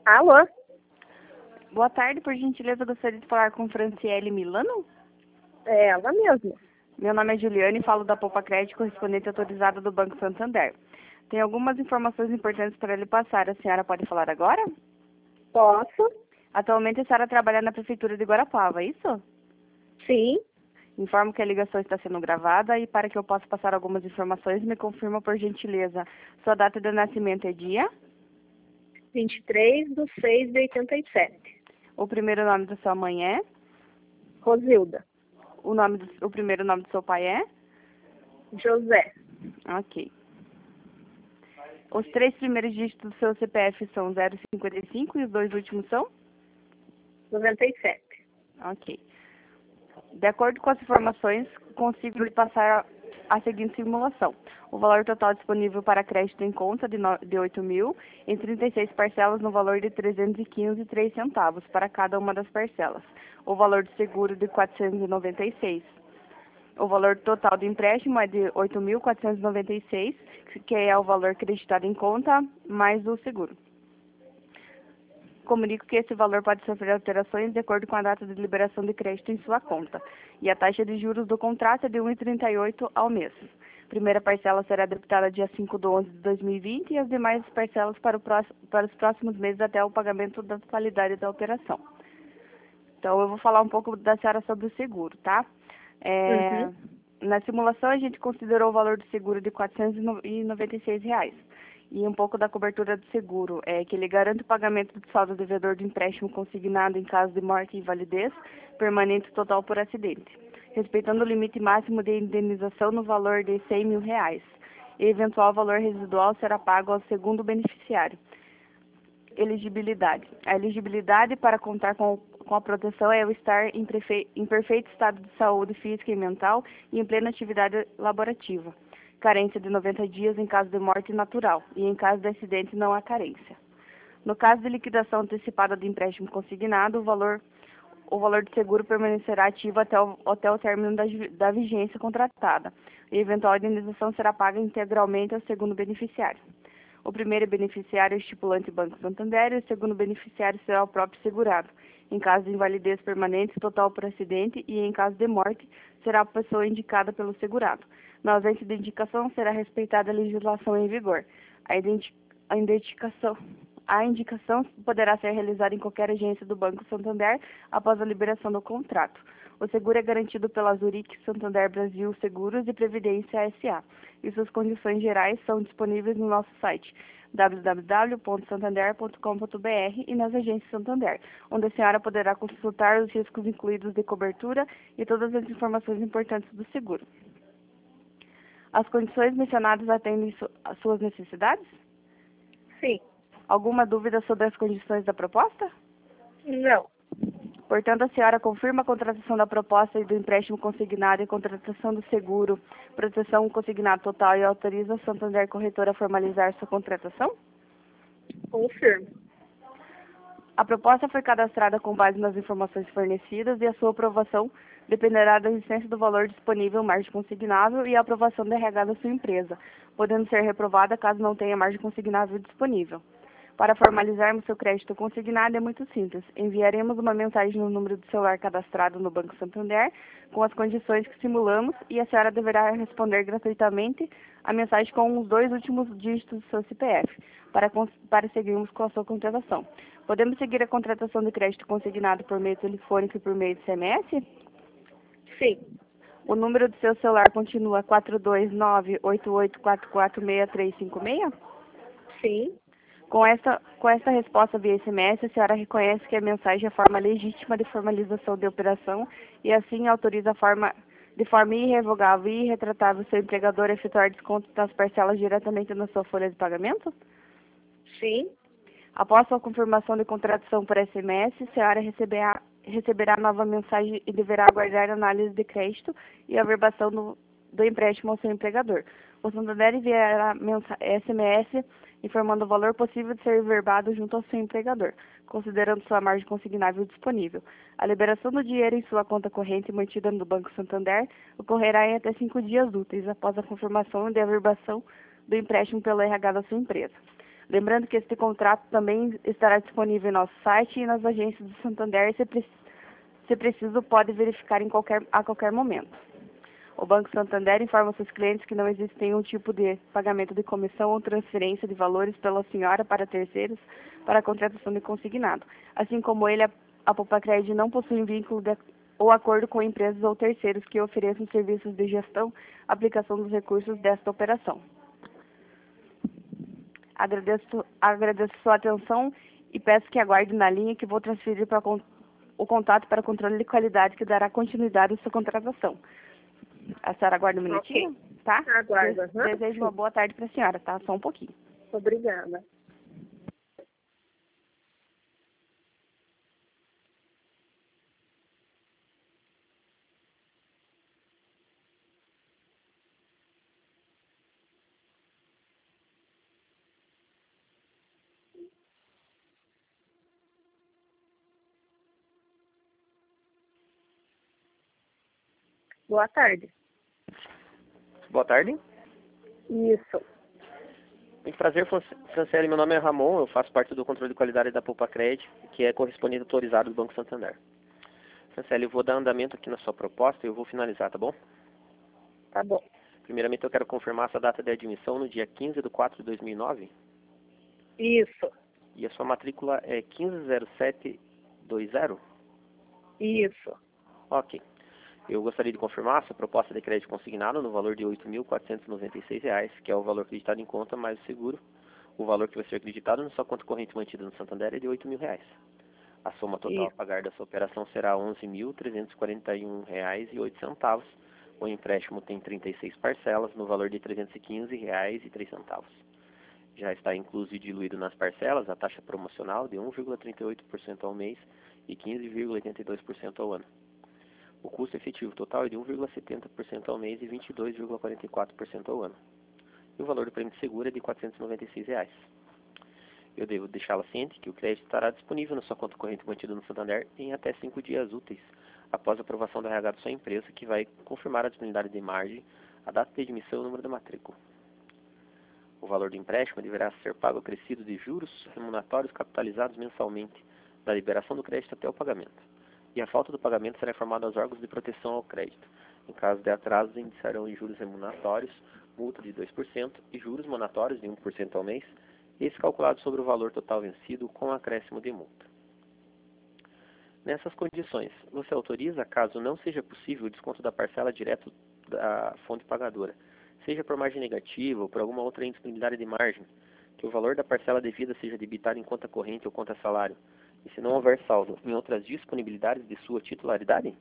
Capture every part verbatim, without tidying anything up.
Alô? Boa tarde, por gentileza, gostaria de falar com Franciele Milano. É ela mesma. Meu nome é Juliane e falo da Poupa Crédito, correspondente autorizada do Banco Santander. Tem algumas informações importantes para lhe passar. A senhora pode falar agora? Posso? Atualmente a senhora trabalha na Prefeitura de Guarapava, é isso? Sim. Informo que a ligação está sendo gravada e para que eu possa passar algumas informações, me confirma por gentileza. Sua data de nascimento é dia? vinte e três de seis de oitenta e sete. O primeiro nome da sua mãe é? Rosilda. O, nome do, o primeiro nome do seu pai é? José. Ok. Os três primeiros dígitos do seu C P F são zero cinquenta e cinco e os dois últimos são? noventa e sete. Ok. De acordo com as informações, consigo lhe passar a seguinte simulação. O valor total disponível para crédito em conta de, no, de oito mil em trinta e seis parcelas no valor de trezentos e quinze reais e três centavos para cada uma das parcelas. O valor de seguro de quatrocentos e noventa e seis. O valor total do empréstimo é de oito mil quatrocentos e noventa e seis, que é o valor acreditado em conta, mais o seguro. Comunico que esse valor pode sofrer alterações de acordo com a data de liberação de crédito em sua conta. E a taxa de juros do contrato é de um vírgula trinta e oito ao mês. Primeira parcela será debitada dia cinco de onze de dois mil e vinte e as demais parcelas para, o próximo, para os próximos meses até o pagamento da totalidade da operação. Então, eu vou falar um pouco da senhora sobre o seguro, tá? É, Uhum. na simulação, a gente considerou o valor do seguro de quatrocentos e noventa e seis reais. E um pouco da cobertura do seguro, é que ele garante o pagamento do saldo devedor do empréstimo consignado em caso de morte e invalidez permanente total por acidente, respeitando o limite máximo de indenização no valor de cem mil reais. E eventual valor residual será pago ao segundo beneficiário. Elegibilidade. A elegibilidade para contar com, com a proteção é o estar em, prefe, em perfeito estado de saúde física e mental e em plena atividade laborativa. Carência de noventa dias em caso de morte natural e em caso de acidente não há carência. No caso de liquidação antecipada do empréstimo consignado, o valor, o valor de seguro permanecerá ativo até o, até o término da, da vigência contratada e eventual indenização será paga integralmente ao segundo beneficiário. O primeiro beneficiário é o estipulante Banco Santander e o segundo beneficiário será o próprio segurado. Em caso de invalidez permanente, total por acidente e em caso de morte, será a pessoa indicada pelo segurado. Na ausência de indicação, será respeitada a legislação em vigor. A, identi a identificação A indicação poderá ser realizada em qualquer agência do Banco Santander após a liberação do contrato. O seguro é garantido pela Zurich Santander Brasil Seguros e Previdência S A e suas condições gerais são disponíveis no nosso site w w w ponto santander ponto com ponto b r e nas agências Santander, onde a senhora poderá consultar os riscos incluídos de cobertura e todas as informações importantes do seguro. As condições mencionadas atendem às suas necessidades? Sim. Alguma dúvida sobre as condições da proposta? Não. Portanto, a senhora confirma a contratação da proposta e do empréstimo consignado e contratação do seguro, proteção consignado total e autoriza a Santander Corretora a formalizar sua contratação? Confirmo. A proposta foi cadastrada com base nas informações fornecidas e a sua aprovação dependerá da existência do valor disponível margem consignável e a aprovação da R H da sua empresa, podendo ser reprovada caso não tenha margem consignável disponível. Para formalizarmos seu crédito consignado é muito simples. Enviaremos uma mensagem no número de celular cadastrado no Banco Santander com as condições que simulamos e a senhora deverá responder gratuitamente a mensagem com os dois últimos dígitos do seu C P F para, para seguirmos com a sua contratação. Podemos seguir a contratação de crédito consignado por meio telefônico e por meio de S M S? Sim. O número do seu celular continua quatro dois nove, oito oito quatro quatro, seis três cinco seis? Sim. Com esta, com esta resposta via S M S, a senhora reconhece que a mensagem é a forma legítima de formalização de operação e assim autoriza a forma, de forma irrevogável e irretratável seu empregador a efetuar desconto das parcelas diretamente na sua folha de pagamento? Sim. Após sua confirmação de contratação por S M S, a senhora receberá, receberá nova mensagem e deverá aguardar a análise de crédito e a verbação do, do empréstimo ao seu empregador. O Santander enviará S M S informando o valor possível de ser verbado junto ao seu empregador, considerando sua margem consignável disponível. A liberação do dinheiro em sua conta corrente mantida no Banco Santander ocorrerá em até cinco dias úteis após a confirmação e a verbação do empréstimo pelo R H da sua empresa. Lembrando que este contrato também estará disponível em nosso site e nas agências do Santander, se, pre se preciso, pode verificar em qualquer, a qualquer momento. O Banco Santander informa seus clientes que não existe nenhum tipo de pagamento de comissão ou transferência de valores pela senhora para terceiros para a contratação de consignado. Assim como ele, a, a Poupa-Cred não possui vínculo de, ou acordo com empresas ou terceiros que ofereçam serviços de gestão, aplicação dos recursos desta operação. Agradeço, agradeço sua atenção e peço que aguarde na linha que vou transferir para o contato para controle de qualidade que dará continuidade à sua contratação. A senhora aguarda um minutinho, Okay. Tá? Aguarda. Des desejo uma boa tarde para a senhora, tá? Só um pouquinho. Obrigada. Boa tarde. Boa tarde. Isso. Muito prazer, Franciele. Meu nome é Ramon, eu faço parte do controle de qualidade da Poupa-Cred, que é correspondente autorizado do Banco Santander. Franciele, eu vou dar andamento aqui na sua proposta e eu vou finalizar, tá bom? Tá bom. Primeiramente, eu quero confirmar essa data de admissão no dia quinze de quatro de dois mil e nove. Isso. E a sua matrícula é quinze zero sete dois zero? Isso. Ok. Eu gostaria de confirmar a sua proposta de crédito consignado no valor de oito mil quatrocentos e noventa e seis reais, que é o valor acreditado em conta mais o seguro. O valor que vai ser acreditado na sua conta corrente mantida no Santander é de oito mil reais. A soma total Isso. a pagar dessa operação será onze mil trezentos e quarenta e um reais e oito centavos. O empréstimo tem trinta e seis parcelas no valor de trezentos e quinze reais e três centavos. Já está incluso e diluído nas parcelas a taxa promocional de um vírgula trinta e oito por cento ao mês e quinze vírgula oitenta e dois por cento ao ano. O custo efetivo total é de um vírgula setenta por cento ao mês e vinte e dois vírgula quarenta e quatro por cento ao ano. E o valor do prêmio de seguro é de quatrocentos e noventa e seis reais. Eu devo deixá-la ciente que o crédito estará disponível na sua conta corrente mantida no Santander em até cinco dias úteis, após a aprovação da R H da sua empresa, que vai confirmar a disponibilidade de margem, a data de admissão e o número da matrícula. O valor do empréstimo deverá ser pago acrescido de juros remuneratórios capitalizados mensalmente, da liberação do crédito até o pagamento. E a falta do pagamento será informada aos órgãos de proteção ao crédito. Em caso de atraso, iniciarão em juros remuneratórios, multa de dois por cento e juros monatórios de um por cento ao mês, esse calculado sobre o valor total vencido com acréscimo de multa. Nessas condições, você autoriza, caso não seja possível, o desconto da parcela direto da fonte pagadora, seja por margem negativa ou por alguma outra indisponibilidade de margem, que o valor da parcela devida seja debitado em conta corrente ou conta salário, e se não houver saldo em outras disponibilidades de sua titularidade?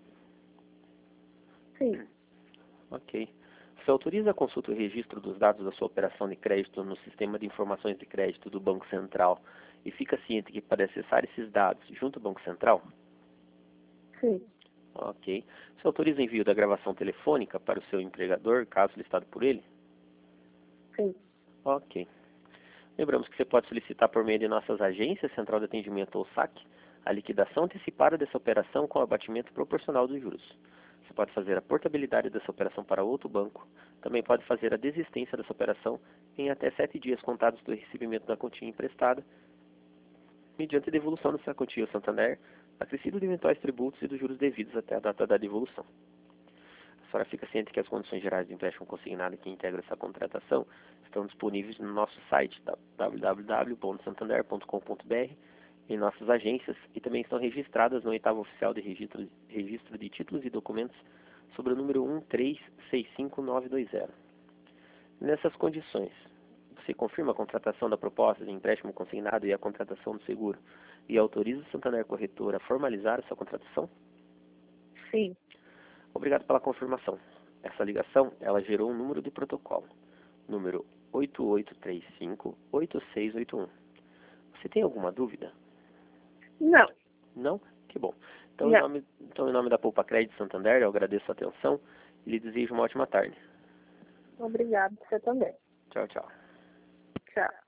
Sim. Ok. Você autoriza a consulta e registro dos dados da sua operação de crédito no Sistema de Informações de Crédito do Banco Central e fica ciente que para acessar esses dados junto ao Banco Central? Sim. Ok. Você autoriza o envio da gravação telefônica para o seu empregador, caso listado por ele? Sim. Ok. Lembramos que você pode solicitar por meio de nossas agências, Central de Atendimento ou S A C, a liquidação antecipada dessa operação com abatimento proporcional dos juros. Você pode fazer a portabilidade dessa operação para outro banco. Também pode fazer a desistência dessa operação em até sete dias contados do recebimento da quantia emprestada, mediante a devolução dessa quantia ao Santander, acrescido de eventuais tributos e dos juros devidos até a data da devolução. A senhora fica ciente que as condições gerais de empréstimo consignado que integram essa contratação estão disponíveis no nosso site w w w ponto santander ponto com ponto b r, em nossas agências, e também estão registradas no oitavo oficial de registro, registro de títulos e documentos sobre o número um três seis cinco nove dois zero. Nessas condições, você confirma a contratação da proposta de empréstimo consignado e a contratação do seguro e autoriza o Santander Corretor a formalizar essa contratação? Sim. Obrigado pela confirmação. Essa ligação, ela gerou um número de protocolo, número oito oito três cinco oito seis oito um. Você tem alguma dúvida? Não. Não? Que bom. Então, Não. em nome, então, em nome da Poupa-Cred Santander, eu agradeço a atenção e lhe desejo uma ótima tarde. Obrigado. Você também. Tchau, tchau. Tchau.